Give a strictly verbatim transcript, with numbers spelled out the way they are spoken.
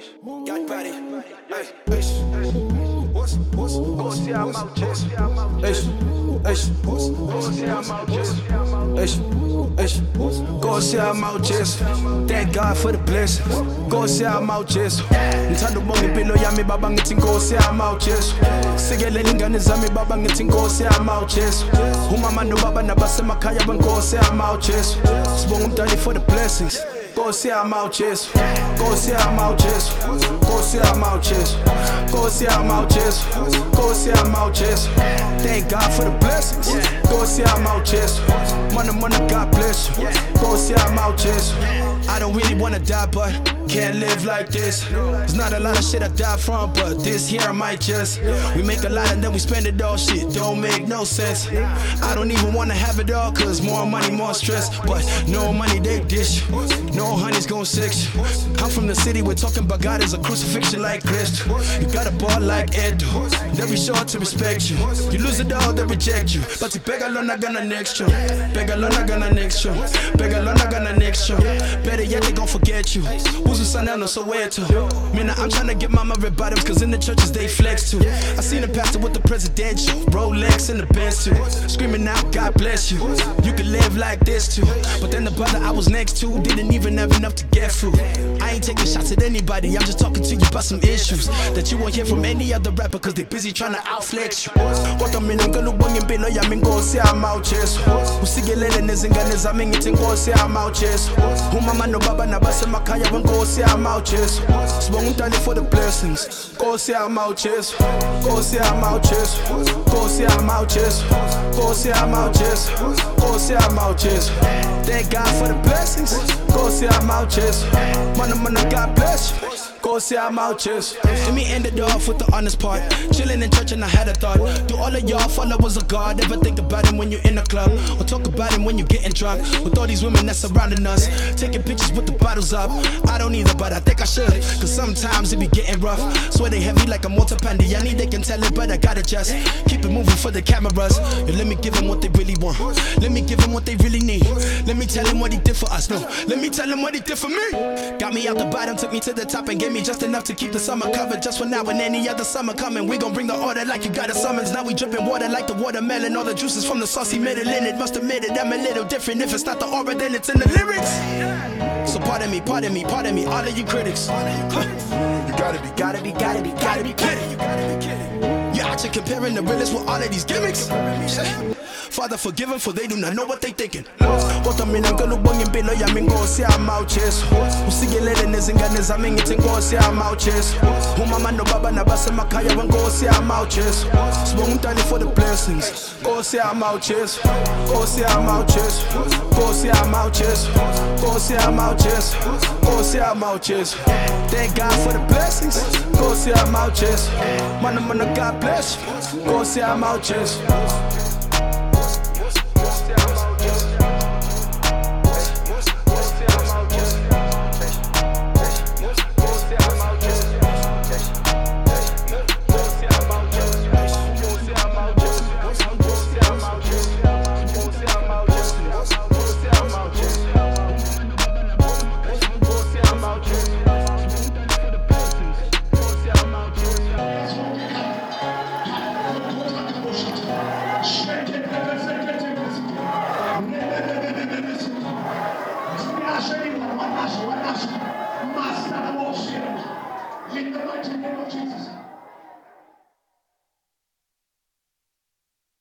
Got body. Hey, hey. What's, what's, what's, see how I'm out, Jess. Hey, hey. Go see how I'm out, Jess. Hey, hey. Go see how I'm out, Jess. Thank God for the blessings. Go see how I'm out, Jess. Ngithanda ukubonga impilo yami baba ngithi Nkosi yami out, Jess. Sikelela ingane zami baba ngithi Nkosi yami out, Jess. Umama nobaba nabasemakhaya benkosi yami out, Jess. Sibonga umdali for the blessings. Go see how I'm out, Jess. Go see how I'm out, Jess. Go see how I'm out, Jess. Go see how I'm out, Jess. Go see how I'm out, Jess. Thank God for the blessings. Go see how I'm out, Jess. Money, money, God bless you. Go see how I'm out, Jess. I don't really wanna die, but can't live like this. There's not a lot of shit I die from, but this here I might just. We make a lot and then we spend it all, shit don't make no sense. I don't even wanna have it all, cause more money, more stress. But no money, they dish. No honey's gon' sex you. I'm from the city, we're talking about God is a crucifixion like Christ. You got a ball like Edo, they'll be sure to respect you. You lose it all, they reject you. But you beg alone, I gonna next you. Beg alone, I gonna next you. Beg alone, I gonna next you. Better yet, they gon' forget you. Who's the son down, so where to? Man, I'm tryna get mama red bottoms, cause in the churches they flex too. I seen a pastor with the presidential Rolex in the Benz too. Screaming out, God bless you. You can live like this too. But then the brother I was next to didn't even have enough to get through. I ain't taking shots at anybody, I'm just talking to you about some issues that you won't hear from any other rapper, cause they busy trying to outflex you. Kodwa mina ngalubonga impilo yami Nkosi yami out, Jesu. Usikelele nezingane zami ngithi Nkosi yami out, Jesu. Umama nobaba nabasemakhaya benkosi yami out, Jesu. Sibonga umdali for the blessings. Nkosi yami out, Jesu. Nkosi yami out, Jesu. Nkosi yami out, Jesu. Nkosi yami out, Jesu. Nkosi yami out, Jesu. Thank God for the blessings. Nkosi yami out, Jesu. Mana mana, God bless you. Go see I'm out, Jesu. Let me end it off with the honest part. Chilling in church and I had a thought. Do all of y'all followers of God ever think about him when you're in the club? Or talk about him when you're getting drunk? With all these women that's surrounding us, taking pictures with the bottles up. I don't either, but I think I should, cause sometimes it be getting rough. Swear they heavy like a Walter Pandy. I need they can tell it, but I gotta just keep it moving for the cameras. And let me give them what they really want. Let me give them what they really need. Let me tell him what he did for us. No, let me tell him what he did for me. Got me out the bottom, took me to the top and gave me just enough to keep the summer covered. Just for now and any other summer coming, we gon' bring the order like you got a summons. Now we dripping water like the watermelon. All the juices from the saucy middle in it. Must admit it, I'm a little different. If it's not the aura, then it's in the lyrics. So pardon me, pardon me, pardon me, all of you critics. You gotta be, gotta be, gotta be, gotta be kidding. You gotta be kidding. You're out here comparing the realest with all of these gimmicks. Father, forgive them, for they do not know what they thinking. Kodwa mina ngalubonga impilo yami Nkosi yami out, Jesu. Usikelele nezingane zami ngithi Nkosi yami out, Jesu. Umama nobaba nabasemakhaya benkosi yami out, Jesu. Sibonga umdali for the blessings. Nkosi yami out, Jesu. Nkosi yami out, Jesu. Nkosi yami out, Jesu. Nkosi yami out, Jesu. Nkosi yami out, Jesu. Thank God for the blessings. Nkosi yami out, Jesu. Mana mana, God bless you. Nkosi yami out, Jesu. In the mighty name of Jesus.